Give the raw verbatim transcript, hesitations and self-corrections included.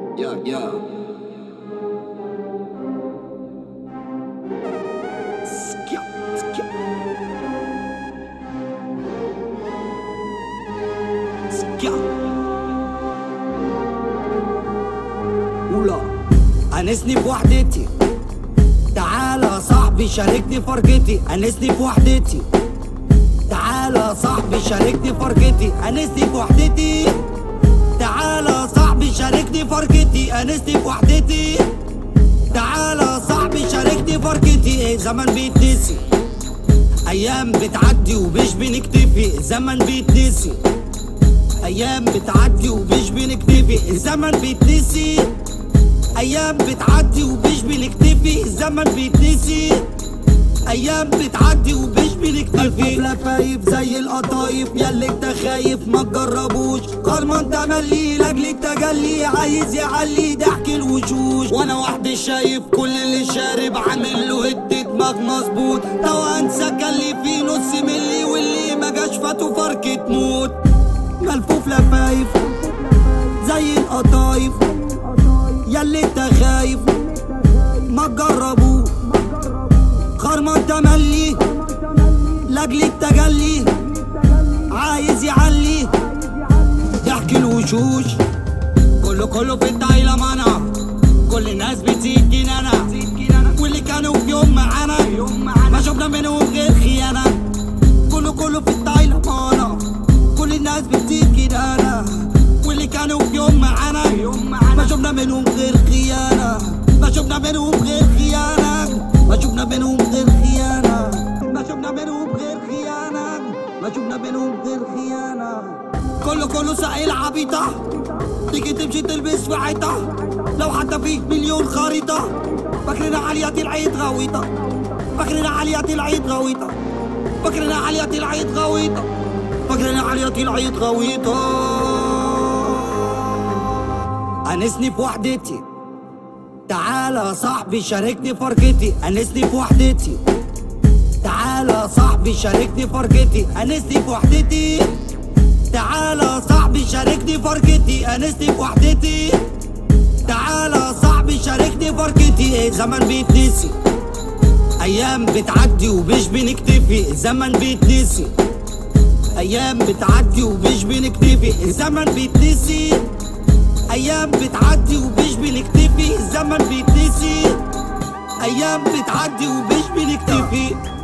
Yeah, yeah. Skip, skip. Skip. ولا أنسني بوحدتي، تعالى يا صاحبي شاركني فرجتي. أنسني بوحدتي، تعالى يا صاحبي شاركني فرجتي. أنسني بوحدتي، تعالى يا صاحبي شاركني فرجتي. أنسني بوحدتي، تعالى يا صاحبي شاركني فرجتي. إيه زمن بيتنسي، أيام بتعدي ومش بنكتفي. الزمن بيتنسي، أيام بتعدي ومش بنكتفي. الزمن بيتنسي، أيام بتعدي ومش بنكتفي. الزمن بيتنسي، أيام بتعدي ومش بنكتفي. لفايف زي القطايف، ياللي انت خايف ما تجربوش. قرمان تملي لاجل التجلي، عايز يعلي ضحك الوشوش. وانا وحدي شايف كل اللي شارب عامل له هد دماغ مظبوط. لو انسى كان لي في نص ملي، واللي ما جاش فاتو فركة موت. ملفوف لفايف زي القطايف، ياللي انت خايف ما تجربوه. خرمان تملي لاجل التجلي، عايز يعلي ضحك الوشوش. كله كله في الدايلمانة، كل الناس بتزيد جنانا. واللي كانوا في يوم معانا ما شفنا منهم غير خيانة. كله كله في الدايلمانة، كل الناس بتزيد جنانا. واللي كانوا في يوم معانا ما شفنا منهم غير خيانة. ما شفنا منهم غير خيانة. ما شفنا منهم غير خيانة. ما شفنا منهم غير خيانة. ما شفنا منهم غير خيانة. كله كله سائل عبيطة، تيجي تمشي تلبس في عيطة. لو حتى فيك مليون خريطة، فاكرنا عالية العيد غويطة. فاكرنا عالية العيد غويطة. فاكرنا عالية العيد غويطة. فاكرنا عالية العيد غويطة. أنسني بوحدتي، تعالى يا صاحبي شاركني فرجتي. أنسني بوحدتي، تعالى يا صاحبي شاركني فرجتي. أنسني بوحدتي، تعالى يا صاحبي شاركني فرجتي. أنسني بوحدتي، تعالى يا صاحبي شاركني فرجتي. إيه زمن بيتنسي، أيام بتعدي ومش بنكتفي. الزمن بيتنسي، أيام بتعدي ومش بنكتفي. الزمن بيتنسي، أيام بتعدي ومش بنكتفي. الزمن بيتنسي، أيام بتعدي ومش بنكتفي.